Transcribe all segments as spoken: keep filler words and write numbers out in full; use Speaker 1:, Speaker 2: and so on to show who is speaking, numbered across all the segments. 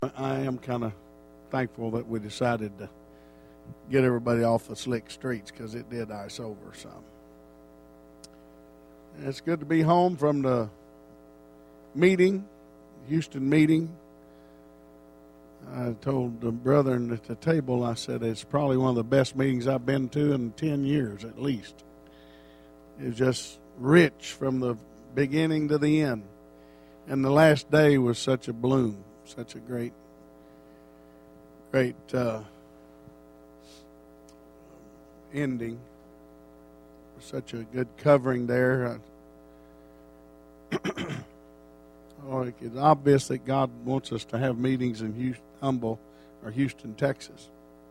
Speaker 1: I am kind of thankful that we decided to get everybody off the slick streets because it did ice over some. It's good to be home from the meeting, Houston meeting. I told the brethren at the table, I said, it's probably one of the best meetings I've been to in ten years at least. It was just rich from the beginning to the end. And the last day was such a bloom, such a great, great uh, ending. Such a good covering there. Oh, it's obvious that God wants us to have meetings in Houston, Humble or Houston, Texas.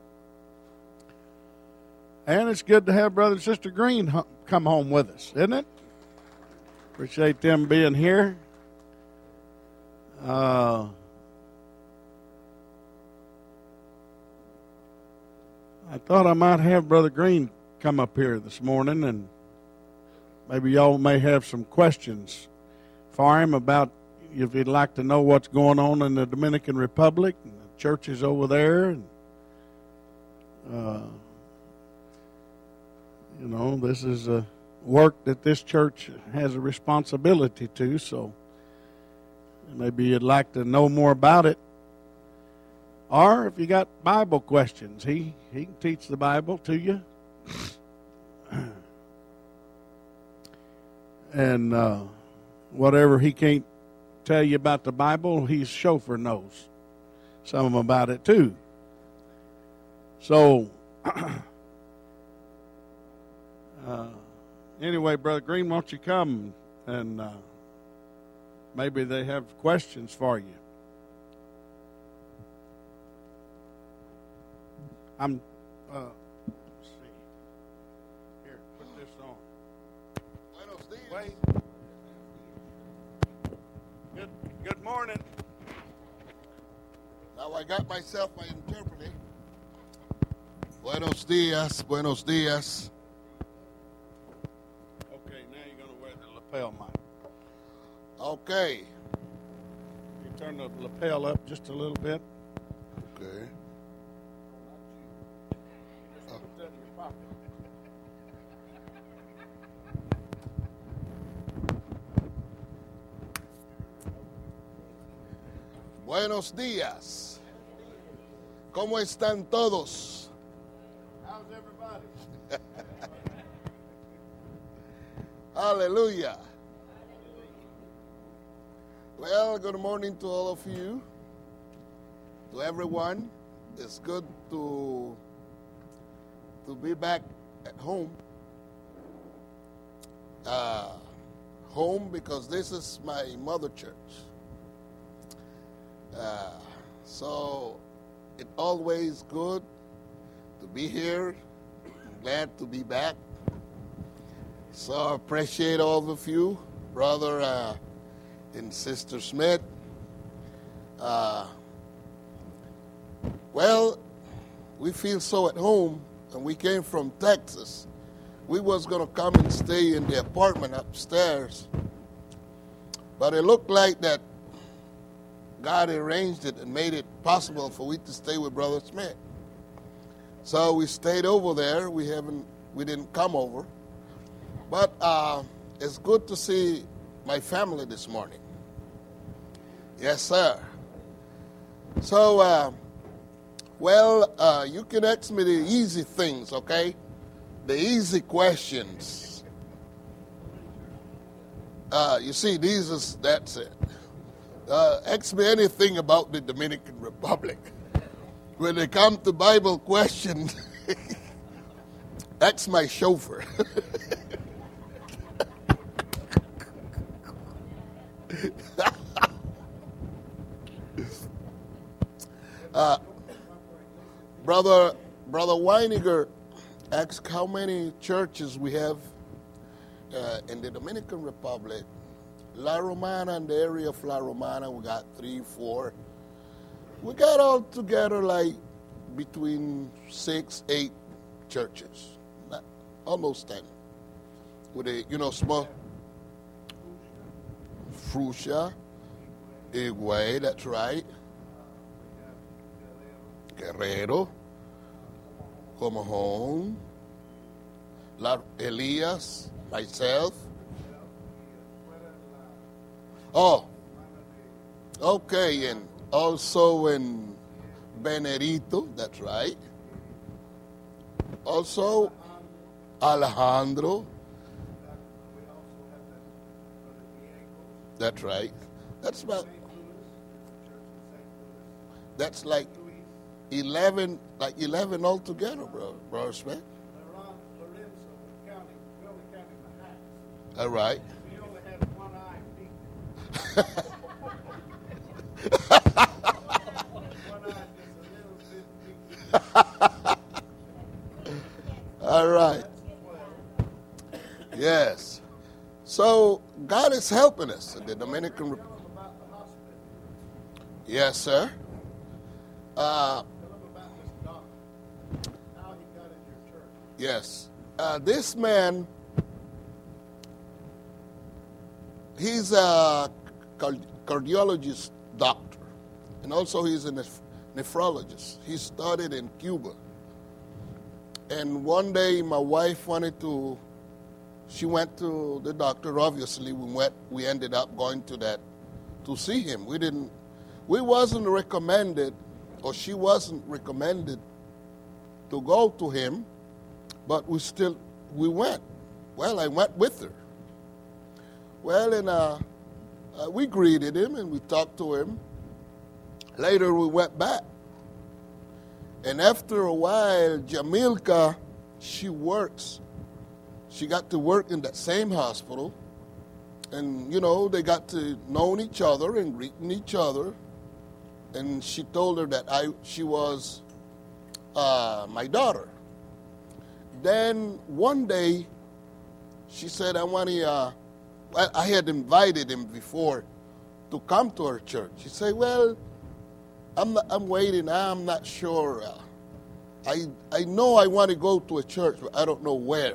Speaker 1: And it's good to have Brother and Sister Green come home with us, isn't it? Appreciate them being here. Uh, I thought I might have Brother Green come up here this morning, and maybe y'all may have some questions for him about if you'd like to know what's going on in the Dominican Republic and the churches over there. And, uh, you know, this is a work that this church has a responsibility to, so maybe you'd like to know more about it. Or if you got Bible questions, he, he can teach the Bible to you. And uh, whatever he can't tell you about the Bible, his chauffeur knows some of them about it too. So, uh, anyway, Brother Green, why don't you come and uh, maybe they have questions for you. I'm, uh, let's see. Here, put this on.
Speaker 2: Buenos dias.
Speaker 1: Wait. Good, good morning.
Speaker 2: Now I got myself my interpreter. Buenos dias, buenos dias.
Speaker 1: Okay, now you're going to wear the lapel mic.
Speaker 2: Okay.
Speaker 1: You turn the lapel up just a little bit.
Speaker 2: Okay.
Speaker 1: Just put that in your pocket.
Speaker 2: Buenos días. ¿Cómo están todos?
Speaker 1: How's everybody?
Speaker 2: Hallelujah. Well, good morning to all of you, to everyone. It's good to to be back at home. Uh, home because this is my mother church. Uh, so it's always good to be here. I'm glad to be back. So I appreciate all of you, Brother uh, and Sister Smith. Uh, well, we feel so at home, and we came from Texas. We was going to come and stay in the apartment upstairs, but it looked like that God arranged it and made it possible for we to stay with Brother Smith. So we stayed over there. We haven't, we didn't come over. But uh, it's good to see my family this morning. Yes, sir. So, uh, well, uh, you can ask me the easy things, okay? The easy questions. Uh, you see, these is, that's it. Uh, ask me anything about the Dominican Republic. When they come to Bible questions, that's my chauffeur. uh, brother, Brother Weiniger asked how many churches we have uh, in the Dominican Republic. La Romana, in the area of La Romana, we got three, four. We got all together like between six, eight churches, not, almost ten. With a, you know, small. Fruscia, Igwe, that's right. Guerrero, Comojón, La Elias, myself. Oh, okay, and also in Benedito, that's right. Also, Alejandro. That's right. That's about, that's like eleven, like eleven altogether, bro, Brother Smith. All right.
Speaker 1: We only had one eye
Speaker 2: All right. Yes. So God is helping us in the Dominican Republic. Yes, sir. Uh, yes. Uh, this man, he's a cardiologist doctor, and also he's a neph- nephrologist. He studied in Cuba. And one day my wife wanted to, she went to the doctor. Obviously, we went, we ended up going to that, to see him. We didn't, we wasn't recommended, or she wasn't recommended to go to him, but we still, we went. Well, I went with her. Well, and uh, uh, we greeted him and we talked to him. Later, we went back. And after a while, Jamilka, she works. She got to work in that same hospital. And, you know, they got to know each other and greeting each other. And she told her that I, she was uh, my daughter. Then one day, she said, I want to, uh, I had invited him before to come to her church. She said, well, I'm not, I'm waiting. I'm not sure. Uh, I I know I want to go to a church, but I don't know where.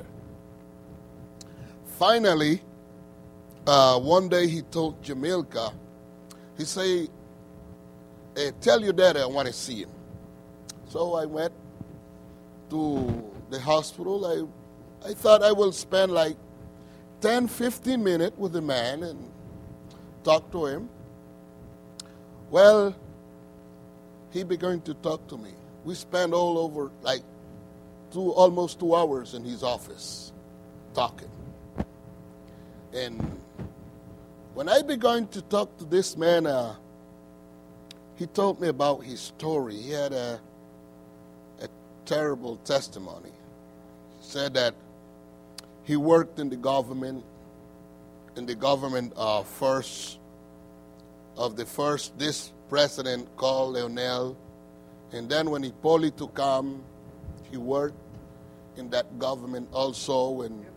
Speaker 2: Finally, uh, one day he told Jamilka, he said, hey, tell your daddy I want to see him. So I went to the hospital. I I thought I will spend like ten, fifteen minutes with the man and talk to him. Well, he began to talk to me. We spent all over like two, almost two hours in his office talking. And when I began to talk to this man, uh, he told me about his story. He had a, a terrible testimony. He said that he worked in the government, in the government uh, first, of the first, this president called Leonel. And then when Hipólito came, he worked in that government also, and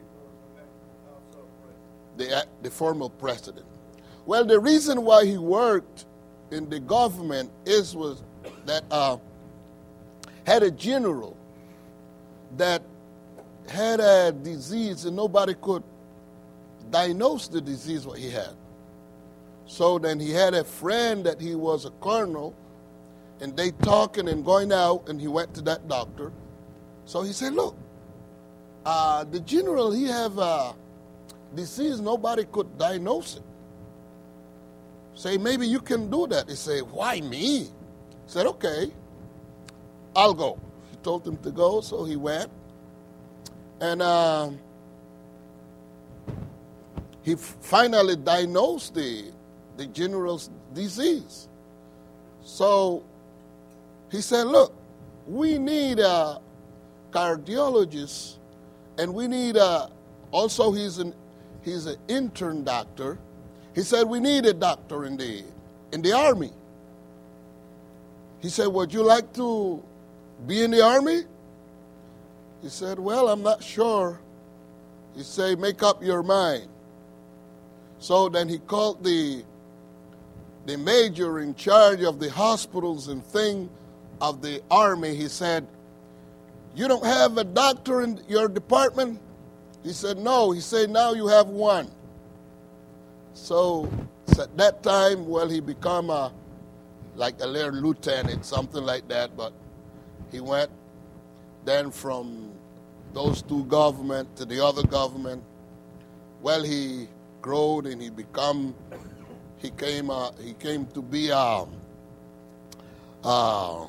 Speaker 2: the, the former president. Well, the reason why he worked in the government is was that uh, had a general that had a disease and nobody could diagnose the disease what he had. So then he had a friend that he was a colonel, and they talking and going out, and he went to that doctor. So he said, look, uh, the general, he have a disease, nobody could diagnose it. Say, maybe you can do that. He said, why me? He said, okay, I'll go. He told him to go, so he went. And uh, he f- finally diagnosed the, the general's disease. So he said, look, we need a cardiologist, and we need a, also he's an, he's an intern doctor. He said, we need a doctor in the, in the Army. He said, would you like to be in the Army? He said, well, I'm not sure. He said, make up your mind. So then he called the, the major in charge of the hospitals and thing of the Army. He said, you don't have a doctor in your department? He said, no. He said, now you have one. So, so at that time, well, he became a, like a little lieutenant, something like that. But he went then from those two government to the other government. Well, he growed and he become, he came, uh, he came to be a, uh,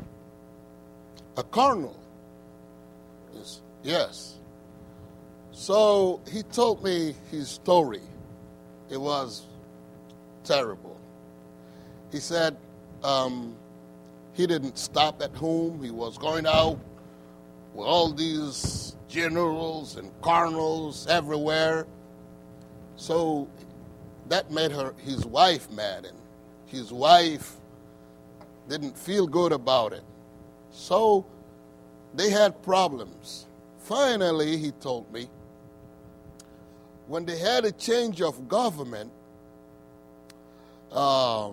Speaker 2: a colonel. Yes. Yes. So he told me his story. It was terrible. He said um, he didn't stop at home. He was going out with all these generals and colonels everywhere. So that made her, his wife mad, and his wife didn't feel good about it. So they had problems. Finally, he told me, when they had a change of government, uh,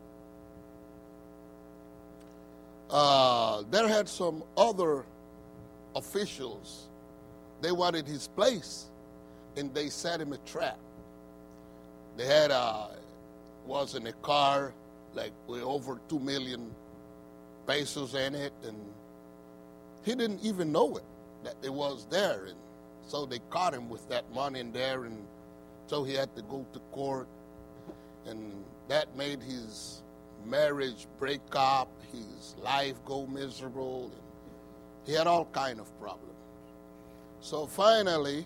Speaker 2: uh, there had some other officials. They wanted his place, and they set him a trap. They had a, was in a car, like with over two million pesos in it, and he didn't even know it, that it was there. And so they caught him with that money in there, and so he had to go to court, and that made his marriage break up, his life go miserable, and he had all kind of problems. So finally,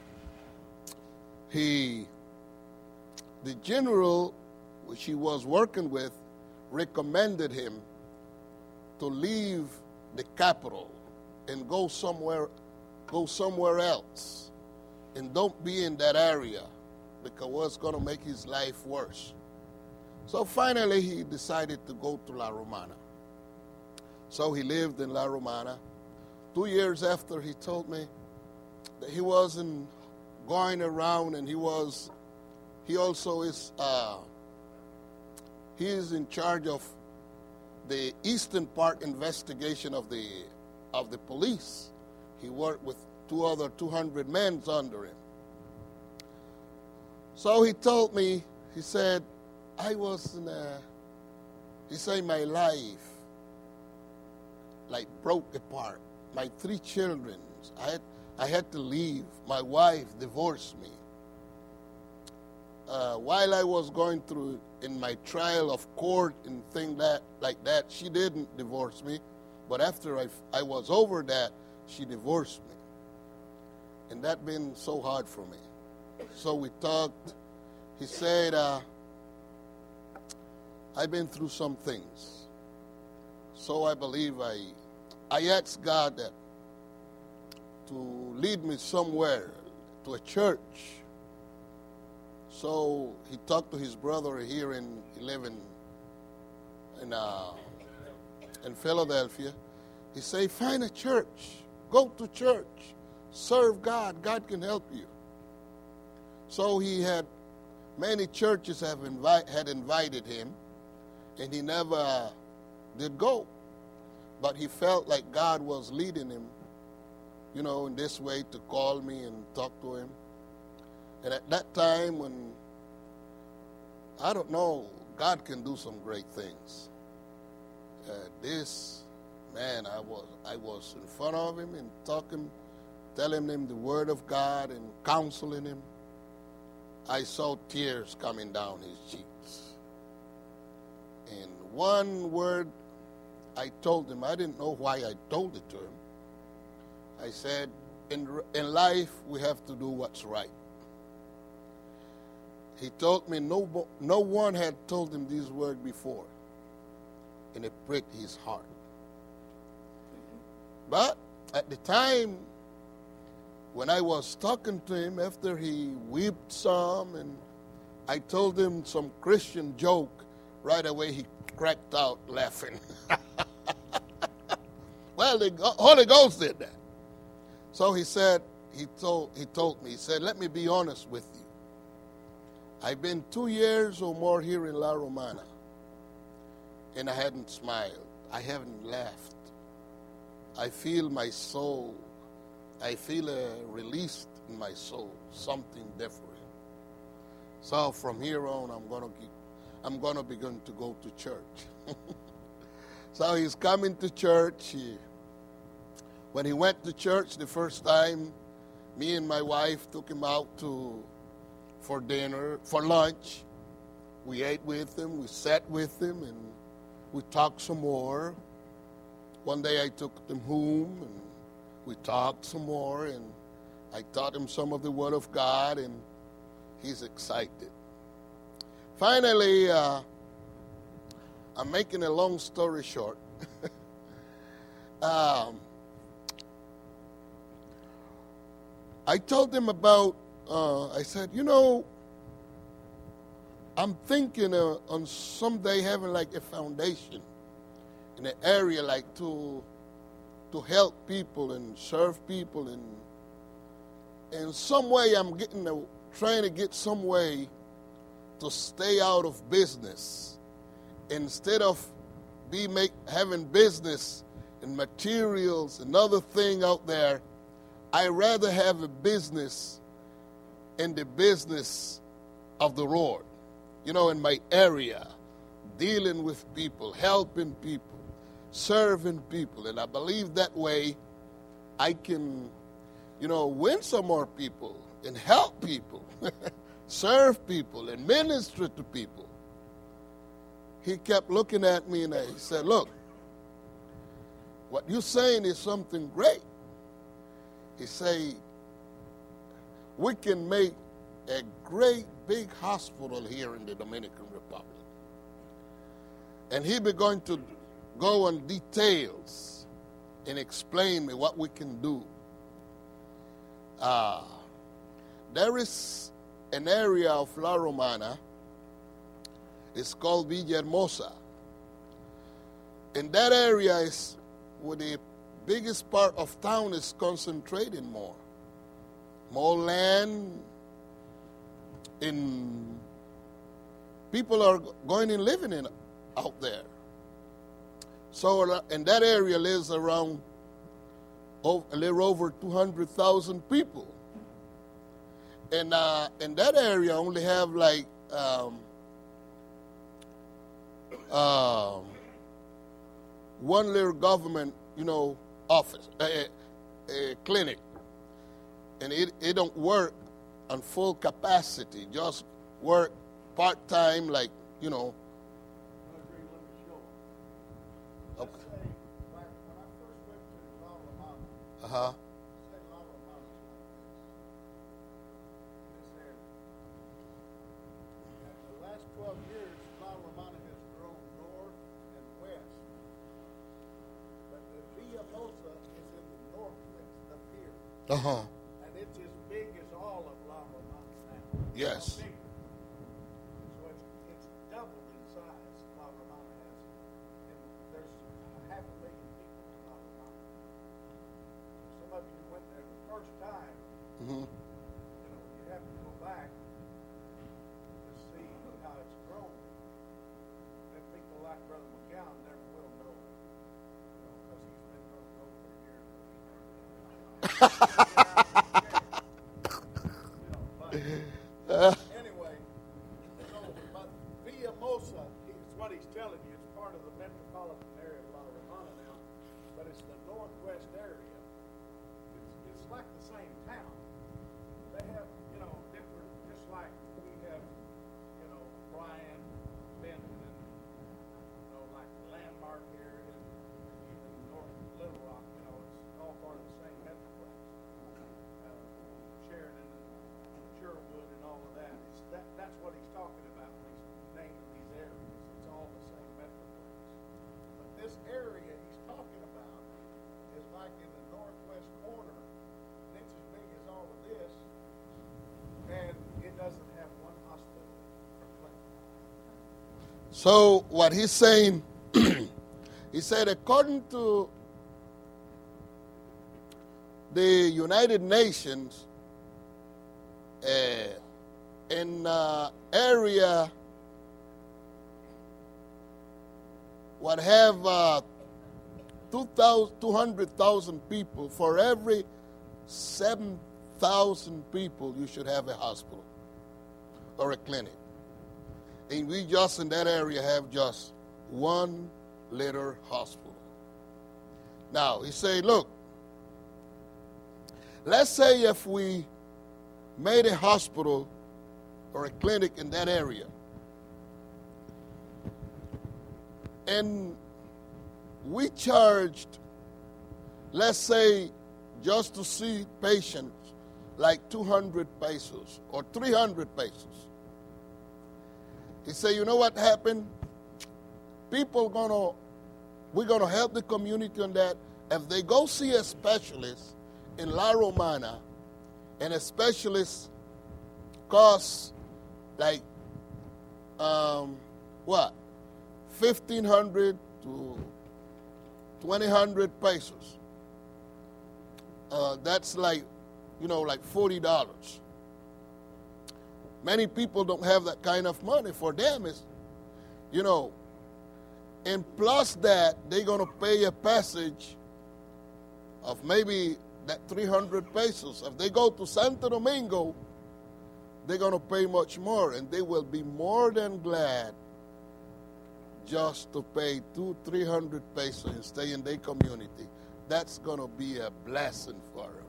Speaker 2: he, the general which he was working with, recommended him to leave the capital and go somewhere go somewhere else, and don't be in that area because it's going to make his life worse. So finally he decided to go to La Romana. So he lived in La Romana. Two years after, he told me that he wasn't going around, and he was, he also is, uh, he is in charge of the eastern part investigation of the of the police. He worked with two other two hundred men under him. So he told me, he said, I was in a, he said, my life like broke apart. My three children, I had, I had to leave. My wife divorced me. Uh, while I was going through in my trial of court and things that like that, she didn't divorce me. But after I, I was over that, she divorced me. And that been so hard for me. So we talked. He said, uh, I've been through some things. So I believe I, I asked God that to lead me somewhere, to a church. So he talked to his brother here in, he lived in, in, uh, in Philadelphia. He said, find a church. Go to church. Serve God. God can help you. So he had, many churches have invite, had invited him, and he never did go. But he felt like God was leading him, you know, in this way to call me and talk to him. And at that time when, I don't know, God can do some great things. Uh, this, man, I was I was in front of him and talking, telling him the word of God and counseling him. I saw tears coming down his cheeks. And one word I told him, I didn't know why I told it to him. I said, in, in life, we have to do what's right. He told me no, no one had told him these words before, and it pricked his heart. But at the time, when I was talking to him after he wept some, and I told him some Christian joke, right away he cracked out laughing. Well, the Holy Ghost did that. So he said, he told, he told me, he said, let me be honest with you. I've been two years or more here in La Romana, and I hadn't smiled. I haven't laughed. I feel my soul. I feel a release in my soul, something different. So from here on, I'm gonna keep, I'm going to begin to go to church. So he's coming to church. He, when he went to church the first time, me and my wife took him out to for dinner, for lunch. We ate with him, we sat with him, and we talked some more. One day I took him home, and we talked some more, and I taught him some of the Word of God, and he's excited. Finally, uh, I'm making a long story short. um, I told him about, uh, I said, you know, I'm thinking uh, on someday having like a foundation in an area like to to help people and serve people, and in some way I'm getting a, trying to get some way to stay out of business instead of be make having business and materials, another thing out there. I rather have a business in the business of the Lord. You know, in my area, dealing with people, helping people, serving people. And I believe that way I can, you know, win some more people and help people, serve people and minister to people. He kept looking at me and I said, look, what you're saying is something great. He said, we can make a great big hospital here in the Dominican Republic. And he began to go on details and explain me what we can do. Uh, there is an area of La Romana. It's called Villahermosa. And that area is where the biggest part of town is concentrated more. More land. In people are going and living in out there. So in that area lives around oh, a little over two hundred thousand people. And uh, in that area only have like um, uh, one little government, you know, office, a, a clinic. And it, it don't work on full capacity, just work part-time, like, you know. Okay. Uh-huh.
Speaker 1: The last twelve years, La Romana has grown north and west. But the Villahermosa is in the northwest up here.
Speaker 2: Uh-huh.
Speaker 1: And it's as big as all of La Romana now.
Speaker 2: Yes.
Speaker 1: So it's, it's doubled in size, La Romana has. And there's a half a million people in La Romana. Some of you went there the first time,
Speaker 2: Mm-hmm.
Speaker 1: you know, you have to go back to see how it's grown. And people like Brother McGowan never will know, you know, because he's been going to go for years. Anyway, so but Villahermosa is what he's telling you. It's part of the metropolitan area of La Romana now, but it's the northwest area. It's, it's like the same town. They have, you know, different, just like we have, you know, Bryan, Benton, and, you know, like the Landmark area, and even North Little Rock, you know, it's all part of the same metroplex. Uh, Sheridan and Sherwood and all of that. It's that. That's what he's talking about when he's naming these areas. It's all the same metroplex. But this area he's talking about is like in the northwest corner, and it's as big as all of this, and it doesn't have one hospital or clinic.
Speaker 2: So what he's saying, he said, according to the United Nations, uh, in uh, area what have uh, two hundred thousand people, for every seven thousand people you should have a hospital or a clinic. And we just in that area have just one little hospital. Now, he said, look, let's say if we made a hospital or a clinic in that area, and we charged, let's say, just to see patients, like two hundred pesos or three hundred pesos. He said, you know what happened? People gonna, we're gonna help the community on that. If they go see a specialist in La Romana, and a specialist costs like, um, what, fifteen hundred to twenty hundred pesos. Uh, that's like, you know, like forty dollars. Many people don't have that kind of money. For them, it's, you know, and plus that, they're going to pay a passage of maybe that three hundred pesos. If they go to Santo Domingo, they're going to pay much more, and they will be more than glad just to pay two, three hundred pesos and stay in their community. That's going to be a blessing for them.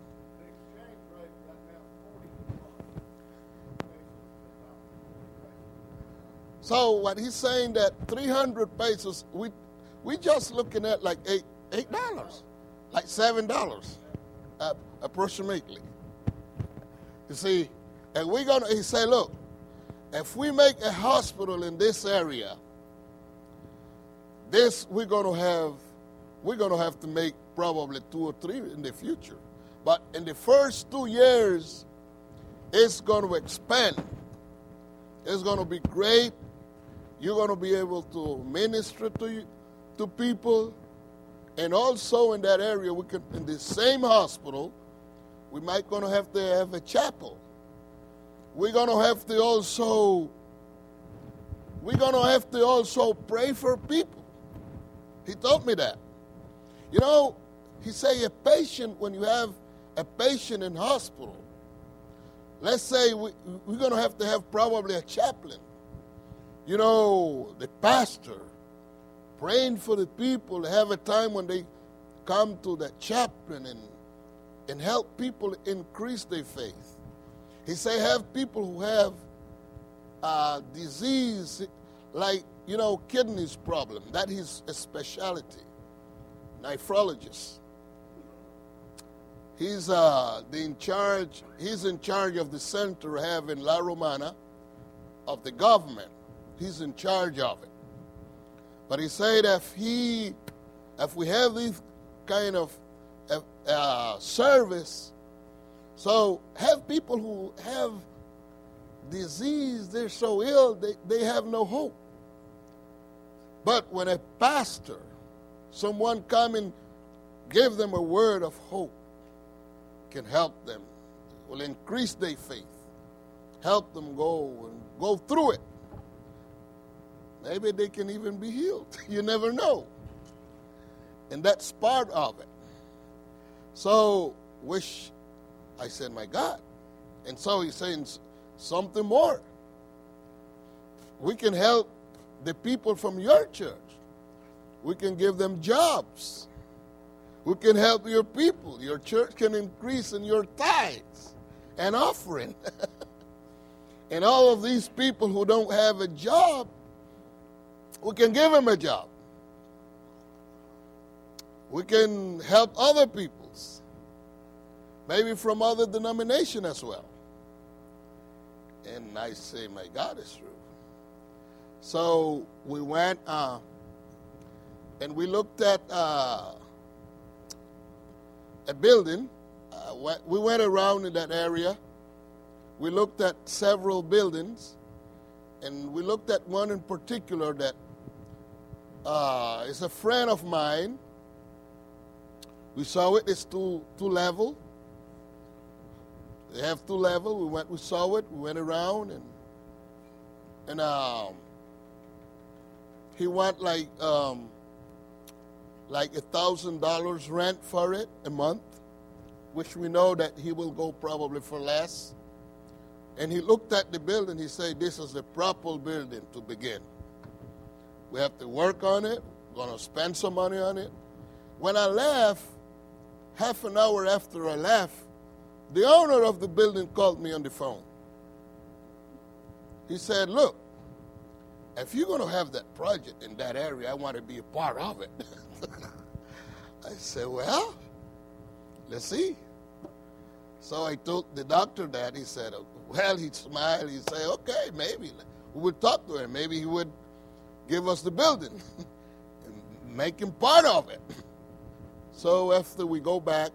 Speaker 2: So what he's saying that three hundred pesos, we we just looking at like eight eight dollars, like seven dollars, uh, approximately. You see, and we're gonna. He say, look, if we make a hospital in this area, this we're gonna have, we're gonna have to make probably two or three in the future. But in the first two years, it's going to expand. It's going to be great. You're going to be able to minister to you, to people. And also in that area, we could, in the same hospital, we might going to have to have a chapel. We're going to have to also, we're going to have to also pray for people. He told me that. You know, he say a patient, when you have a patient in hospital, let's say we, we're going to have to have probably a chaplain. You know, the pastor praying for the people, have a time when they come to the chaplain and, and help people increase their faith. He say have people who have uh, disease like, you know, kidneys problem. That is a specialty. Nephrologist. He's uh, the in charge. He's in charge of the center we have in La Romana of the government. He's in charge of it. But he said if he, if we have this kind of uh, service, so have people who have disease, they're so ill, they, they have no hope. But when a pastor, someone come and give them a word of hope, can help them, will increase their faith, help them go and go through it. Maybe they can even be healed. You never know. And that's part of it. So, wish, I said, my God. And so he's saying something more. We can help the people from your church. We can give them jobs. We can help your people. Your church can increase in your tithes and offering. And all of these people who don't have a job, we can give them a job. We can help other peoples, maybe from other denominations as well. And I say, my God, is true. So we went uh, and we looked at uh, a building. Uh, we went around in that area. We looked at several buildings, and we looked at one in particular that uh, is a friend of mine. We saw it. It's two two level. They have two level. We went. We saw it. We went around, and and um, he went like um, like a thousand dollars rent for it a month, which we know that he will go probably for less. And he looked at the building. He said, this is the proper building to begin. We have to work on it. We're going to spend some money on it. When I left, half an hour after I left, the owner of the building called me on the phone. He said, look, if you're going to have that project in that area, I want to be a part of it. I said, well, let's see. So I told the doctor that. He said, well, he smiled. He said, okay, maybe. We would talk to him. Maybe he would give us the building and make him part of it. So after we go back,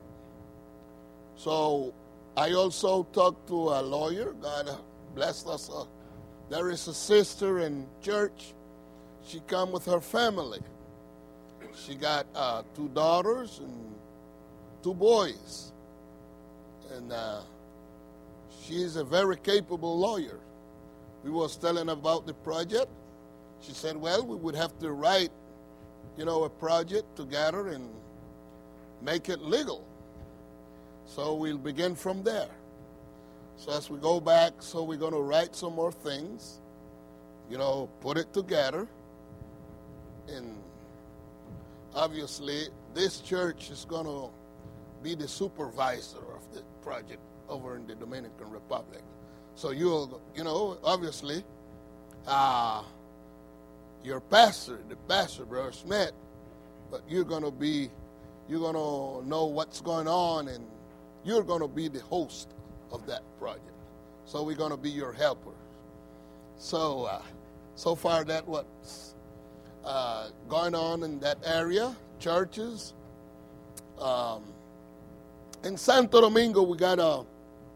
Speaker 2: so I also talked to a lawyer. God blessed us. Uh, there is a sister in church. She come with her family. She got uh, two daughters and two boys. And uh, she's a very capable lawyer. We was telling about the project. She said, well, we would have to write, you know, a project together and make it legal. So we'll begin from there. So as we go back, so we're going to write some more things, you know, put it together. And obviously, this church is going to be the supervisor of the project over in the Dominican Republic. So you'll, you know, obviously, uh, your pastor, the pastor, Brother Smith, but you're going to be, you're going to know what's going on, and you're going to be the host of that project. So we're going to be your helpers. So, uh, so far that what's uh, going on in that area, churches. Um, in Santo Domingo, we got a,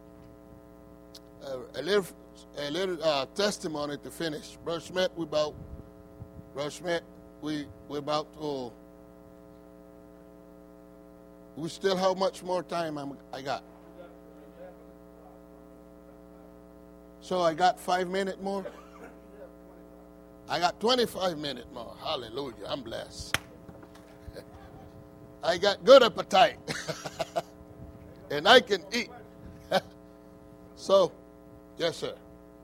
Speaker 2: a, a little, a little uh, testimony to finish. Brother Schmidt, we about, Brother Schmidt, we we about to. We still how much more time I'm, I got? So I got five minutes more? I got twenty-five minutes more. Hallelujah. I'm blessed. I got good appetite. And I can eat. So, yes, sir.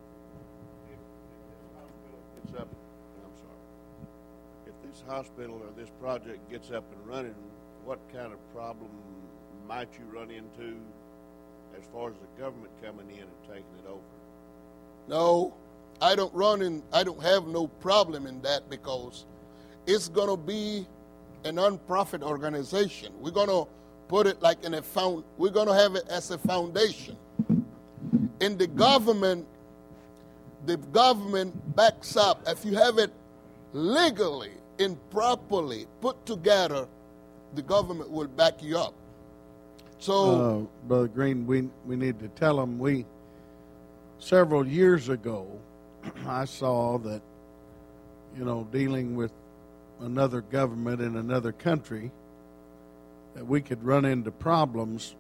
Speaker 3: Gets up, I'm sorry. If this hospital or this project gets up and running, what kind of problem might you run into as far as the government coming in and taking it over?
Speaker 2: No, I don't run in, I don't have no problem in that, because it's going to be a non-profit organization. We're going to put it like in a found, we're going to have it as a foundation. In the government, the government backs up. If you have it legally and properly put together, the government will back you up. So,
Speaker 1: uh, Brother Green, we we need to tell them we several years ago I saw that, you know, dealing with another government in another country, that we could run into problems.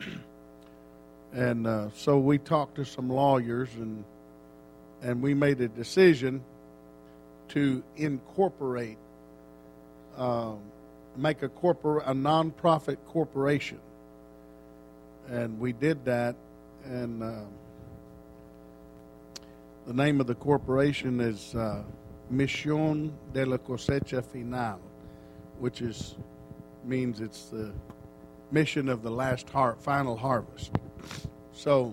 Speaker 1: And uh, so we talked to some lawyers, and and we made a decision to incorporate, uh, make a corpor a nonprofit corporation, and we did that. And uh, the name of the corporation is uh, Misión de la Cosecha Final, which is means it's the mission of the last har- final harvest. So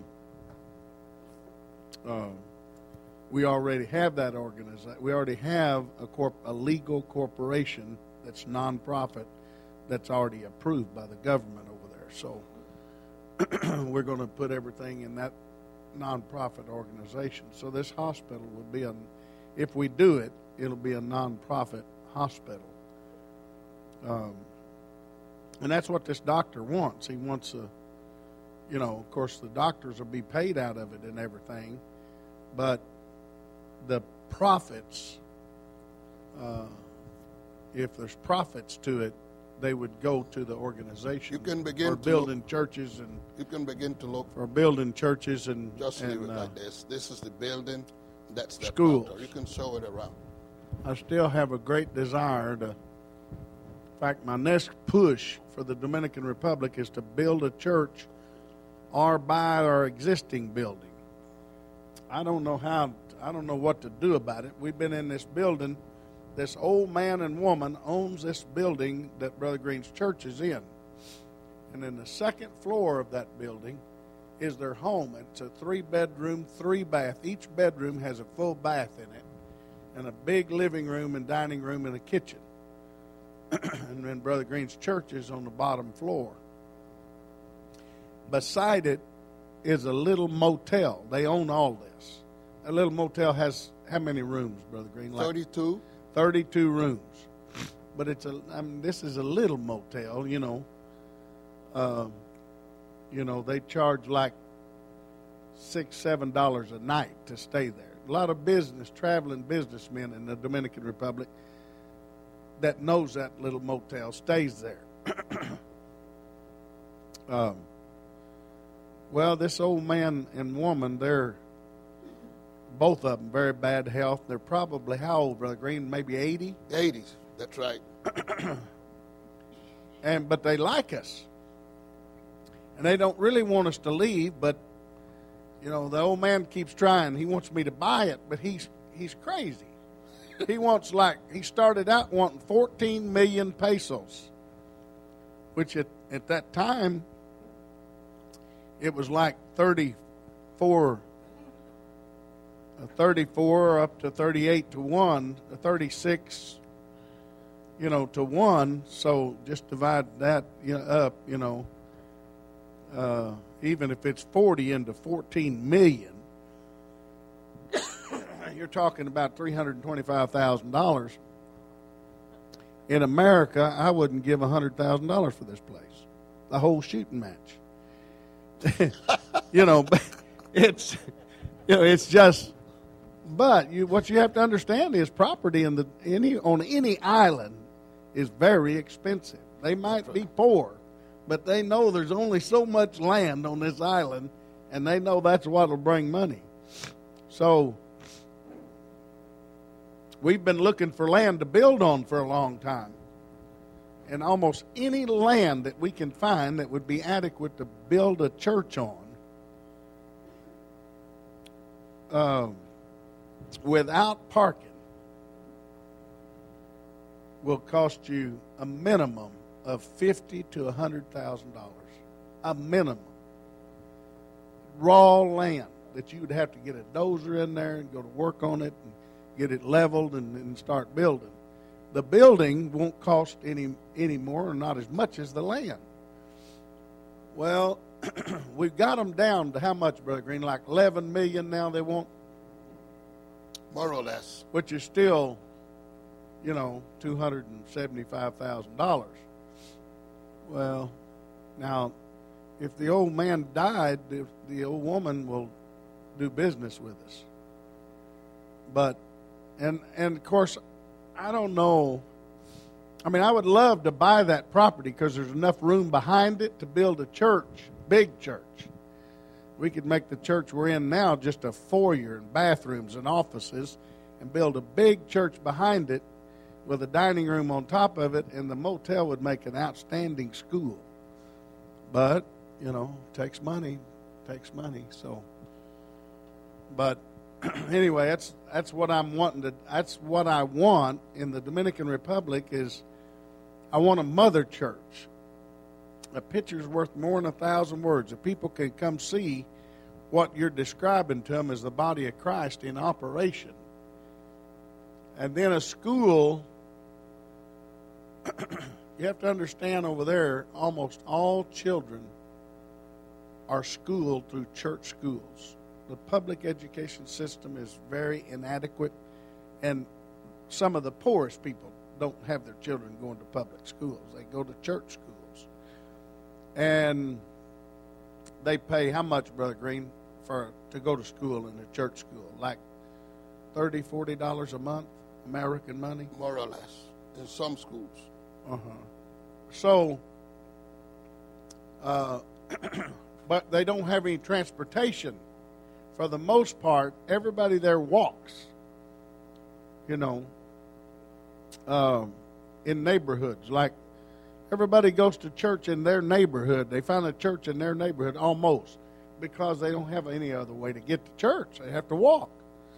Speaker 1: uh, we already have that organization. We already have a corp- a legal corporation that's nonprofit that's already approved by the government over there. So we're going to put everything in that nonprofit organization. So this hospital would be a, if we do it, it'll be a nonprofit hospital. Um, and that's what this doctor wants. He wants a, you know, of course the doctors will be paid out of it and everything, but the profits, uh, if there's profits to it, they would go to the organization.
Speaker 2: You can begin
Speaker 1: for
Speaker 2: to
Speaker 1: building
Speaker 2: look,
Speaker 1: churches and
Speaker 2: you can begin to look
Speaker 1: for building churches and
Speaker 2: just
Speaker 1: and,
Speaker 2: leave it
Speaker 1: uh,
Speaker 2: like this. This is the building. That's the
Speaker 1: schools.
Speaker 2: doctor. You can show it around.
Speaker 1: I still have a great desire to. In fact, my next push for the Dominican Republic is to build a church or buy our existing building I don't know how, I don't know what to do about it. We've been in this building. This old man and woman owns this building that Brother Green's church is in. And in the second floor of that building is their home. It's a three-bedroom, three-bath. Each bedroom has a full bath in it, and a big living room and dining room and a kitchen. And then Brother Green's church is on the bottom floor. Beside it is a little motel. They own all this. A little motel has how many rooms, Brother Green? Like
Speaker 2: thirty-two.
Speaker 1: thirty-two rooms. But it's a, I mean, this is a little motel, you know. Um, you know, they charge like six, seven dollars a night to stay there. A lot of business, traveling businessmen in the Dominican Republic that knows that little motel stays there. um, well, this old man and woman, they're both of them very bad health. They're probably how old, Brother Green? Maybe eighty.
Speaker 2: eighties. That's right.
Speaker 1: And but they like us. And they don't really want us to leave, but, you know, the old man keeps trying. He wants me to buy it, but he's he's crazy. He wants like, he started out wanting fourteen million pesos, which at, at that time, it was like thirty-four, uh, thirty-four up to thirty-eight to one, uh, thirty-six, you know, to one. So just divide that you know, up, you know. Uh, even if it's forty into fourteen million, you're talking about three hundred twenty-five thousand dollars. In America, I wouldn't give one hundred thousand dollars for this place, the whole shooting match. you know, it's you know, it's just. But you, what you have to understand is property in the any on any island is very expensive. They might be poor, but they know there's only so much land on this island, and they know that's what will bring money. So we've been looking for land to build on for a long time. And almost any land that we can find that would be adequate to build a church on uh, without parking will cost you a minimum of fifty to a hundred thousand dollars, a minimum. Raw land that you would have to get a dozer in there and go to work on it and get it leveled and, and start building. The building won't cost any any more or not as much as the land. Well, we've got them down to how much, Brother Green? Like eleven million now they want,
Speaker 2: more or less,
Speaker 1: which is still, you know, two hundred and seventy-five thousand dollars. Well, now, if the old man died, the, the old woman will do business with us. But, and and of course, I don't know. I mean, I would love to buy that property because there's enough room behind it to build a church, big church. We could make the church we're in now just a foyer and bathrooms and offices and build a big church behind it with a dining room on top of it, and the motel would make an outstanding school. But, you know, takes money, takes money. So, but anyway, that's that's what I'm wanting to. That's what I want in the Dominican Republic is, I want a mother church. A picture's worth more than a thousand words. If people can come see what you're describing to them as the body of Christ in operation, and then a school. You have to understand over there, almost all children are schooled through church schools. The public education system is very inadequate, and some of the poorest people don't have their children going to public schools. They go to church schools. And they pay how much, Brother Green, for to go to school in a church school? Like thirty dollars, forty dollars a month, American money?
Speaker 2: more or less, in some schools.
Speaker 1: Uh-huh. So, uh, but they don't have any transportation. For the most part, everybody there walks, you know, uh, in neighborhoods. Like, everybody goes to church in their neighborhood. They find a church in their neighborhood almost. because they don't have any other way to get to church. They have to walk.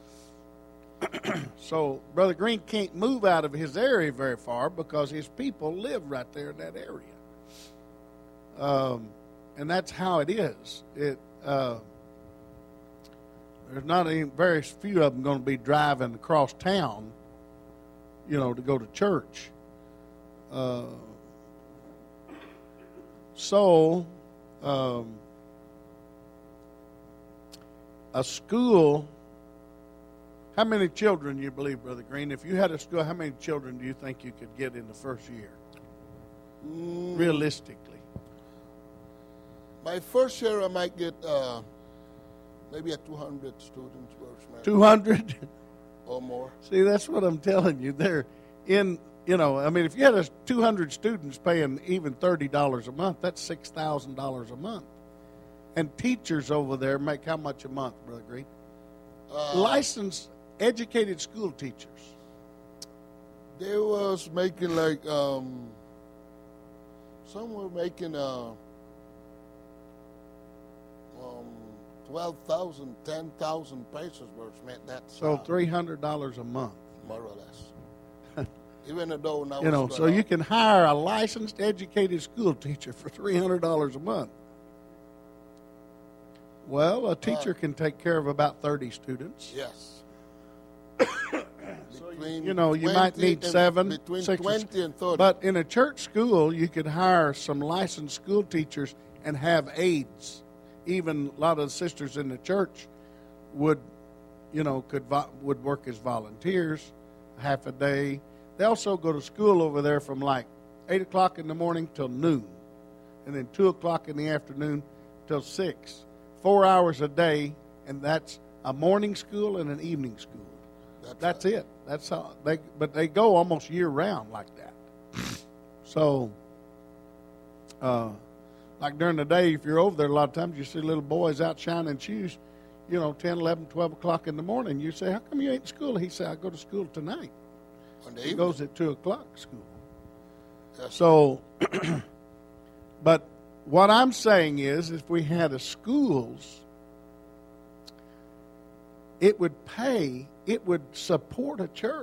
Speaker 1: So Brother Green can't move out of his area very far because his people live right there in that area. Um, and that's how it is. It uh, there's not any, very few of them going to be driving across town, you know, to go to church. Uh, so, um, a school. How many children do you believe, Brother Green? If you had a school, how many children do you think you could get in the first year?
Speaker 2: Mm,
Speaker 1: Realistically.
Speaker 2: My first year, I might get uh, maybe a two hundred students, Bushman.
Speaker 1: two hundred?
Speaker 2: Or more.
Speaker 1: See, that's what I'm telling you. They're in, you know, I mean, if you had a two hundred students paying even thirty dollars a month, that's six thousand dollars a month. And teachers over there make how much a month, Brother Green?
Speaker 2: Uh,
Speaker 1: Licensed, educated school teachers.
Speaker 2: They was making like, um, some were making uh, um, twelve thousand, ten thousand pesos, Bushman. That's
Speaker 1: So
Speaker 2: uh,
Speaker 1: three hundred dollars a month.
Speaker 2: more or less. Even though now
Speaker 1: You know, so you can hire a licensed, educated school teacher for three hundred dollars a month. Well, a teacher can take care of about thirty students.
Speaker 2: Yes.
Speaker 1: So,
Speaker 2: Between
Speaker 1: you know, you might
Speaker 2: twenty
Speaker 1: need
Speaker 2: and-
Speaker 1: seven,
Speaker 2: between
Speaker 1: six, or
Speaker 2: twenty and thirty.
Speaker 1: But in a church school, you could hire some licensed school teachers and have aides. Even a lot of the sisters in the church would, you know, could vo- would work as volunteers half a day. They also go to school over there from like eight o'clock in the morning till noon, and then two o'clock in the afternoon till six. Four hours a day, and that's a morning school and an evening school.
Speaker 2: That's,
Speaker 1: That's
Speaker 2: right.
Speaker 1: it. That's how they. But they go almost year round like that. So, uh, like during the day, if you're over there, a lot of times you see little boys out shining shoes. You know, ten, eleven, twelve o'clock in the morning. You say, "How come you ain't in school?" He said, "I go to school tonight."
Speaker 2: On the
Speaker 1: He
Speaker 2: evening.
Speaker 1: goes at two o'clock school.
Speaker 2: Yes.
Speaker 1: So, but what I'm saying is, if we had a schools, it would pay, it would support a church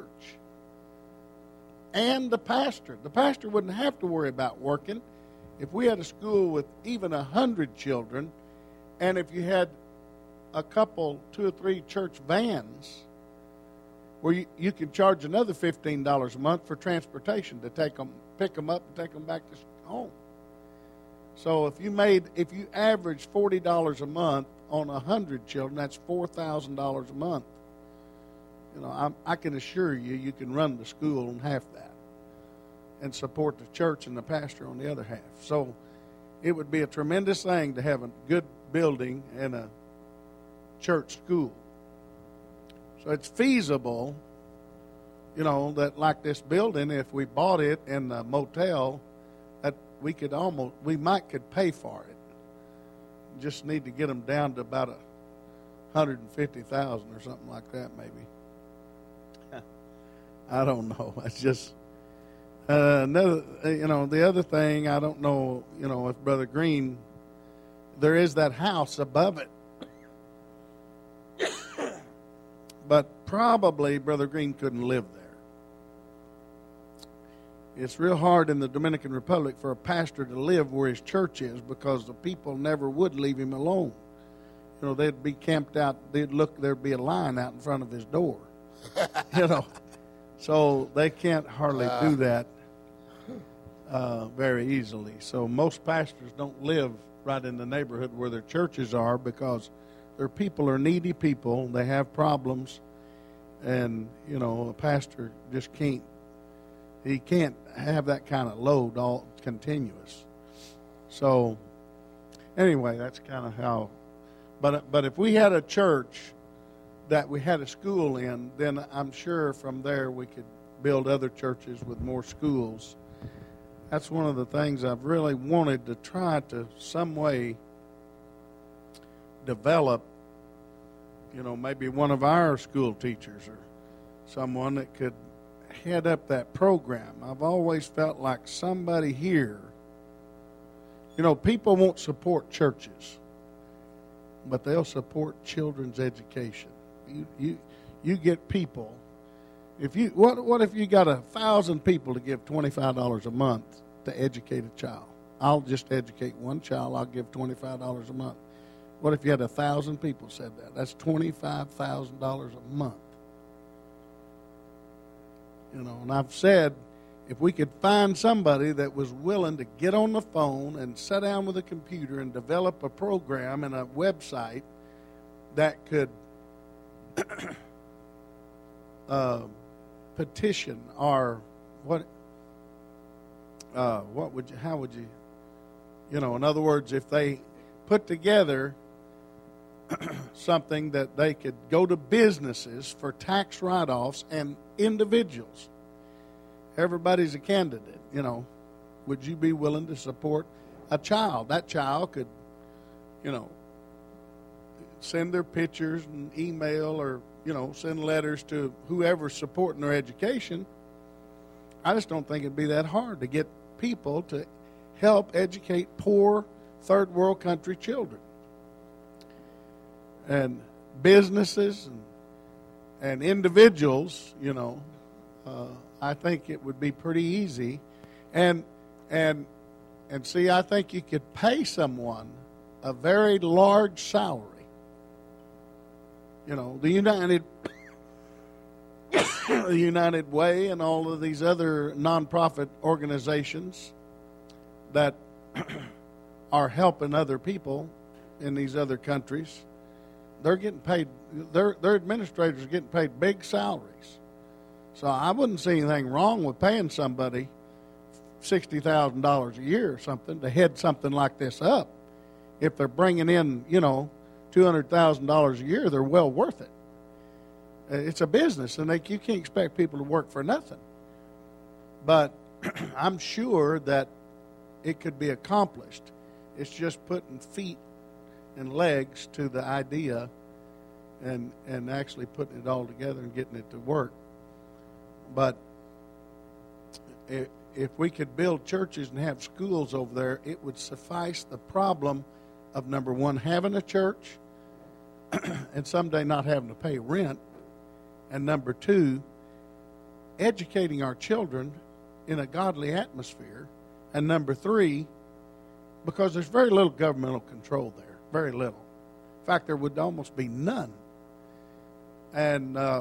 Speaker 1: and the pastor. The pastor wouldn't have to worry about working. If we had a school with even a hundred children, and if you had a couple, two or three church vans, where you, you could charge another fifteen dollars a month for transportation to take them, pick them up and take them back to home. So if you made, if you averaged forty dollars a month on a hundred children, that's four thousand dollars a month. You know, I'm, I can assure you, you can run the school on half that, and support the church and the pastor on the other half. So it would be a tremendous thing to have a good building and a church school. So it's feasible, you know, that like this building, if we bought it in the motel, that we could almost, we might could pay for it. Just need to get them down to about a hundred and fifty thousand or something like that, maybe. I don't know. It's just uh, another. You know, the other thing I don't know. You know, if Brother Green, there is that house above it, but probably Brother Green couldn't live there. It's real hard in the Dominican Republic for a pastor to live where his church is because the people never would leave him alone. You know, they'd be camped out. They'd look. There'd be a line out in front of his door. You know, so they can't hardly
Speaker 2: Uh.
Speaker 1: do that uh, very easily. So most pastors don't live right in the neighborhood where their churches are because their people are needy people. They have problems, and you know, a pastor just can't. He can't have that kind of load all continuous. So, anyway, that's kind of how. But but if we had a church that we had a school in, then I'm sure from there we could build other churches with more schools. That's one of the things I've really wanted to try to some way develop. You know, maybe one of our school teachers or someone that could head up that program. I've always felt like somebody here, you know, people won't support churches. but they'll support children's education. You you you get people. If you what what if you got a thousand people to give twenty-five dollars a month to educate a child? I'll just educate one child. I'll give twenty-five dollars a month. What if you had a thousand people said that? That's twenty-five thousand dollars a month. You know, and I've said, if we could find somebody that was willing to get on the phone and sit down with a computer and develop a program and a website that could uh, petition or what, uh, what would you, how would you, you know, in other words, if they put together something that they could go to businesses for tax write-offs and individuals. Everybody's a candidate, you know. Would you be willing to support a child? That child could, you know, send their pictures and email or, you know, send letters to whoever's supporting their education. I just don't think it'd be that hard to get people to help educate poor third world country children. And businesses and, and individuals, you know, uh, I think it would be pretty easy. And and and see, I think you could pay someone a very large salary. You know, the United the United Way and all of these other nonprofit organizations that are helping other people in these other countries. They're getting paid, their, their administrators are getting paid big salaries. So I wouldn't see anything wrong with paying somebody sixty thousand dollars a year or something to head something like this up. If they're bringing in, you know, two hundred thousand dollars a year, they're well worth it. It's a business, and they, you can't expect people to work for nothing. But I'm sure that it could be accomplished. It's just putting feet and legs to the idea and and actually putting it all together and getting it to work. But if, if we could build churches and have schools over there, it would suffice the problem of, number one, having a church and someday not having to pay rent, and number two, educating our children in a godly atmosphere, and number three, because there's very little governmental control there. Very little. In fact, there would almost be none. And uh,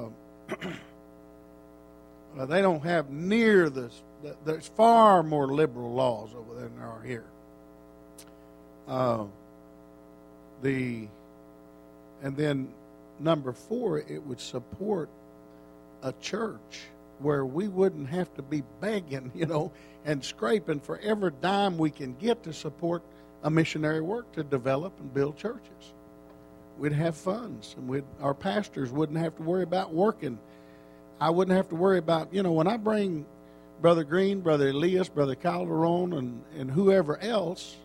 Speaker 1: they don't have near this. There's far more liberal laws over there than there are here. Uh, the and then number four, it would support a church where we wouldn't have to be begging, you know, and scraping for every dime we can get to support a missionary work to develop and build churches. We'd have funds, and we'd, our pastors wouldn't have to worry about working. I wouldn't have to worry about, you know, when I bring Brother Green, Brother Elias, Brother Calderon, and, and whoever else,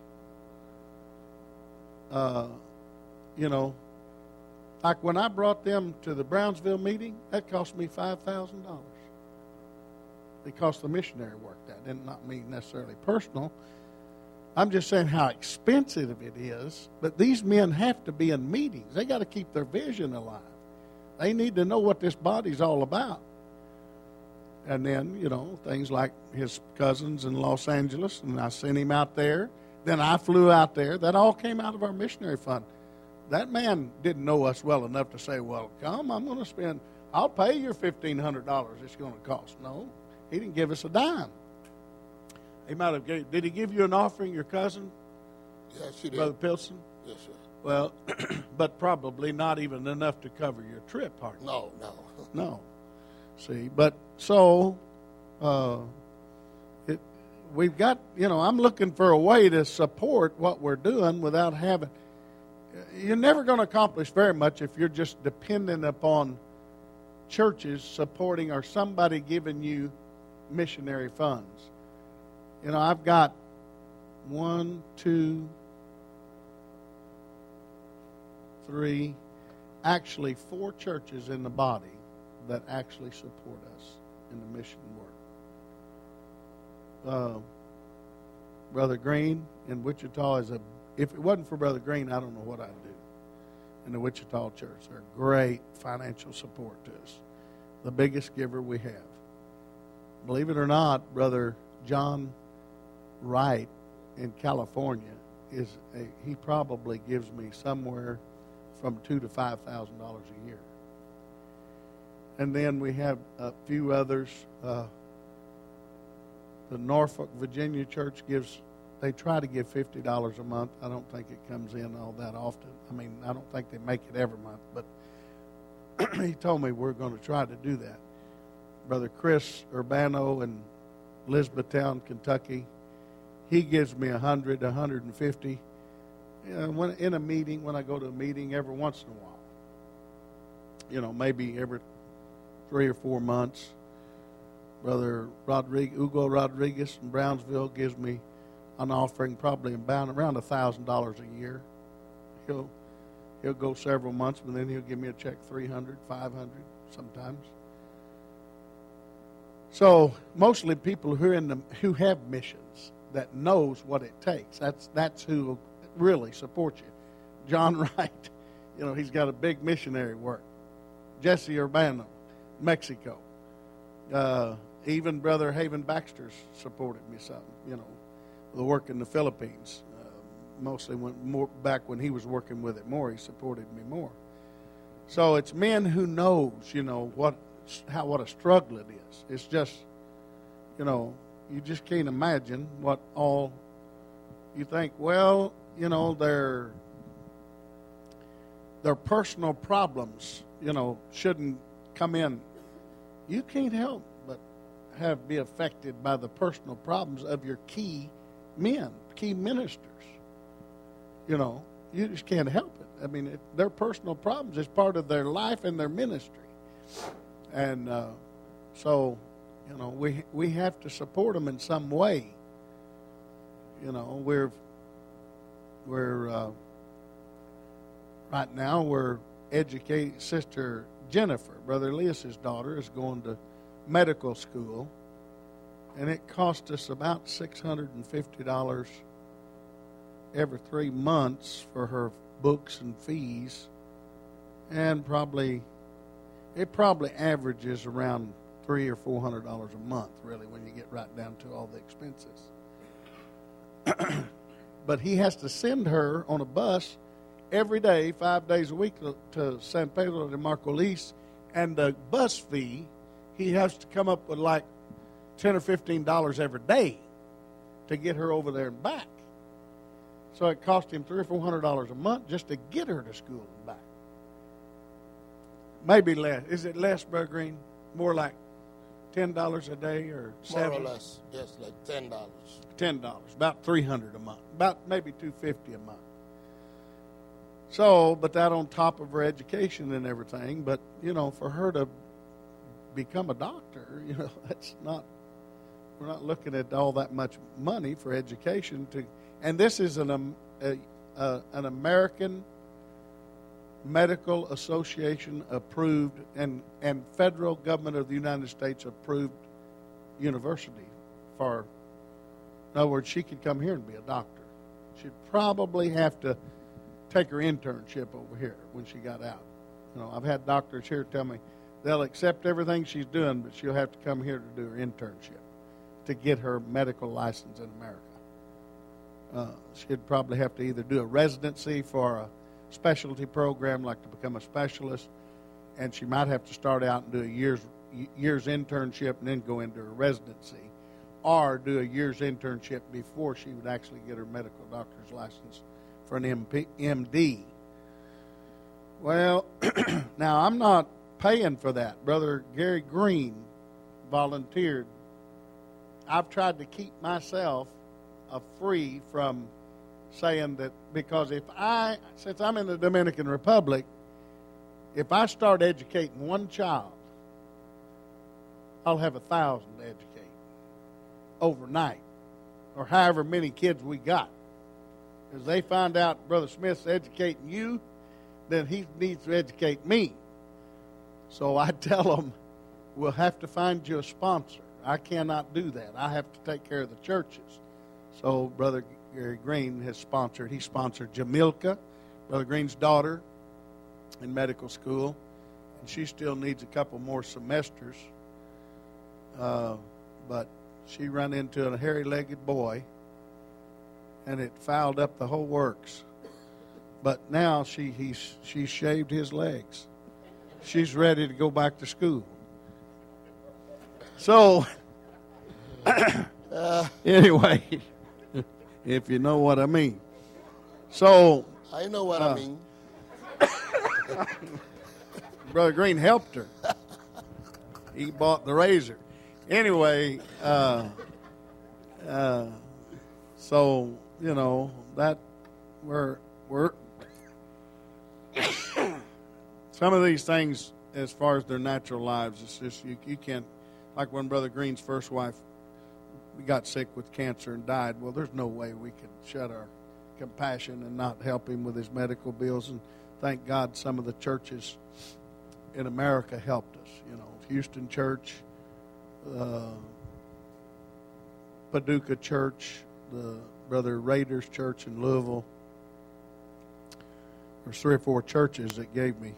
Speaker 1: uh, you know, like when I brought them to the Brownsville meeting, that cost me five thousand dollars. It cost the missionary work. That did not mean necessarily personal. I'm just saying how expensive it is, but these men have to be in meetings. They got to keep their vision alive. They need to know what this body's all about. And then, you know, things like his cousins in Los Angeles, and I sent him out there. Then I flew out there. That all came out of our missionary fund. That man didn't know us well enough to say, well, come, I'm going to spend, I'll pay your fifteen hundred dollars it's going to cost. No, he didn't give us a dime. He might have gave, did he give you an offering, your cousin?
Speaker 2: Yes, she did.
Speaker 1: Brother Pilson?
Speaker 2: Yes, sir.
Speaker 1: Well, but probably not even enough to cover your trip, hardly.
Speaker 2: No, no.
Speaker 1: No. See, but so uh, it, we've got, you know, I'm looking for a way to support what we're doing without having, you're never going to accomplish very much if you're just dependent upon churches supporting or somebody giving you missionary funds. You know, I've got one, two, three, actually four churches in the body that actually support us in the mission work. Uh, Brother Green in Wichita is a, if it wasn't for Brother Green, I don't know what I'd do. in the Wichita church. They're great financial support to us. The biggest giver we have. Believe it or not, Brother John Wright in California is a, he probably gives me somewhere from two to five thousand dollars a year. And then we have a few others. Uh, the Norfolk, Virginia church gives. They try to give fifty dollars a month. I don't think it comes in all that often. I mean, I don't think they make it every month, but he told me we're going to try to do that. Brother Chris Urbano in Elizabethtown, Kentucky, he gives me a hundred, a hundred and fifty. You know, when in a meeting, when I go to a meeting, every once in a while, you know, maybe every three or four months. Brother Rodriguez, Hugo Rodriguez in Brownsville gives me an offering, probably about around a thousand dollars a year. He'll he'll go several months, but then he'll give me a check three hundred, five hundred sometimes. So mostly people who are in the who have missions that knows what it takes. That's that's who will really support you. John Wright, you know, he's got a big missionary work. Jesse Urbano, Mexico. Uh, even Brother Haven Baxter's supported me some, you know, the work in the Philippines. Uh, mostly when more back when he was working with it more, he supported me more. So it's men who knows, you know, what how what a struggle it is. It's just, you know, you just can't imagine what all you think. Well, you know, their their personal problems, you know, shouldn't come in. You can't help but have be affected by the personal problems of your key men, key ministers. You know, you just can't help it. I mean, it, their personal problems is part of their life and their ministry. And uh, so, you know, we we have to support them in some way. You know, we're we're uh, right now we're educating Sister Jennifer, Brother Elias's daughter, is going to medical school, and it cost us about six hundred and fifty dollars every three months for her books and fees, and probably it probably averages around three or four hundred dollars a month, really, when you get right down to all the expenses. But he has to send her on a bus every day, five days a week, to, to San Pedro de Marcolis, and the bus fee, he has to come up with like ten or fifteen dollars every day to get her over there and back. So it cost him three or four hundred dollars a month just to get her to school and back. Maybe less. Is it less, Brother Green? More like ten dollars a day or seven?
Speaker 2: More or less, yes, like ten dollars.
Speaker 1: Ten dollars, about three hundred a month, about maybe two fifty a month. So, but that on top of her education and everything. But you know, for her to become a doctor, you know, that's not. We're not looking at all that much money for education to. And this is an um, a, uh, an American Medical Association approved and and federal government of the United States approved university for. In other words, she could come here and be a doctor. She'd probably have to take her internship over here when she got out. You know, I've had doctors here tell me they'll accept everything she's doing, but she'll have to come here to do her internship to get her medical license in America. Uh, she'd probably have to either do a residency for a specialty program, like to become a specialist, and she might have to start out and do a year's year's internship and then go into her residency, or do a year's internship before she would actually get her medical doctor's license for an M P, M D. Well, now I'm not paying for that. Brother Gary Green volunteered. I've tried to keep myself uh, free from saying that, because if I, since I'm in the Dominican Republic, if I start educating one child, I'll have a thousand to educate overnight, or however many kids we got. As they find out Brother Smith's educating you, then he needs to educate me. So I tell them, we'll have to find you a sponsor. I cannot do that. I have to take care of the churches. So Brother Gary Green has sponsored. He sponsored Jamilka, Brother Green's daughter, in medical school, and she still needs a couple more semesters. Uh, but she run into a hairy-legged boy, and it fouled up the whole works. But now she he's she shaved his legs. She's ready to go back to school. So
Speaker 2: Uh,
Speaker 1: anyway, if you know what I mean. So
Speaker 2: I know what
Speaker 1: Uh,
Speaker 2: I mean.
Speaker 1: Brother Green helped her. He bought the razor. Anyway, uh, uh, so you know that we're we're some of these things as far as their natural lives. It's just you, you can't, like when Brother Green's first wife got sick with cancer and died. Well, there's no way we could shut our compassion and not help him with his medical bills. And thank God some of the churches in America helped us. You know, Houston Church, uh, Paducah Church, the Brother Raiders Church in Louisville. There's three or four churches that gave me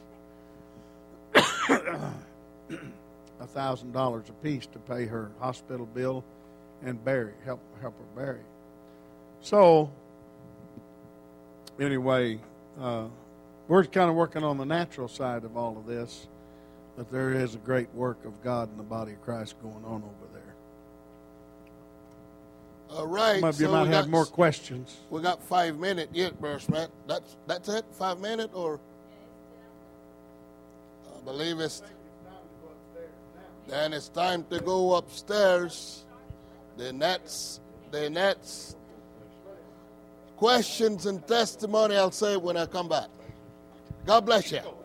Speaker 1: a thousand dollars apiece to pay her hospital bill and bury, help help her bury. So anyway, uh, we're kind of working on the natural side of all of this, but there is a great work of God in the body of Christ going on over there.
Speaker 2: All right.
Speaker 1: Some of you
Speaker 2: so
Speaker 1: might
Speaker 2: we
Speaker 1: have
Speaker 2: got-
Speaker 1: more questions.
Speaker 2: We got five minutes yet, Brother Smith. That's that's it. Five minutes, or I believe it's. Then it's time to go upstairs. Then that's then that's questions and testimony. I'll say when I come back. God bless you.